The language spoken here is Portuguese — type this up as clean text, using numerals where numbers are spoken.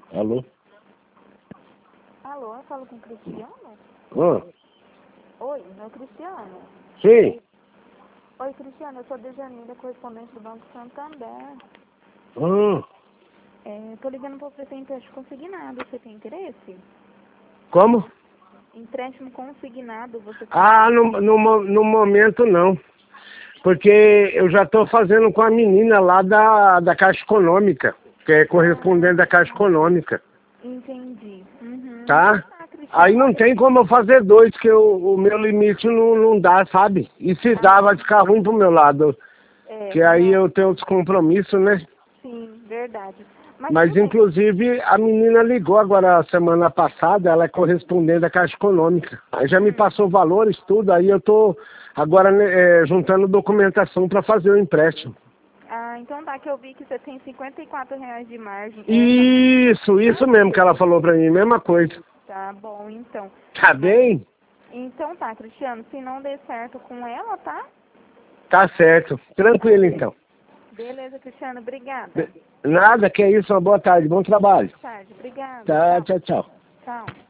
Alô? Alô, eu falo com o Cristiano? Ah, Oi, não é o Cristiano? sim. Oi, Cristiano, eu sou Dejanira, correspondente do Banco Santander. Ah, Tô ligando pra oferecer empréstimo consignado, você tem interesse? como? Empréstimo consignado, você tem Ah, interesse? no momento não. Porque eu já estou fazendo com a menina lá da Caixa Econômica, que é correspondente da Caixa Econômica, Entendi. Então tá? tá, Aí Cristiano, não olha, tem como eu fazer dois, que o meu limite não dá, sabe? E se dá, vai ficar ruim pro meu lado. Que aí não, eu tenho outros compromissos, né? sim, verdade. Mas Mas, tudo bem, inclusive, a menina ligou agora, semana passada, ela é correspondente da Caixa Econômica. Aí já me passou valores, tudo, aí eu tô agora né, juntando documentação para fazer o empréstimo. então tá, que eu vi que você tem R$ 54 de margem. Isso mesmo que ela falou pra mim, mesma coisa. Tá bom, então. Tá Mas, bem? então tá, Cristiano, se não der certo com ela, tá? Tá certo. Tranquilo, então. Beleza, Cristiano, obrigada. Nada, que é isso, uma boa tarde, bom trabalho. Boa tarde, obrigada. Tá, Tchau. tchau, tchau. Tchau.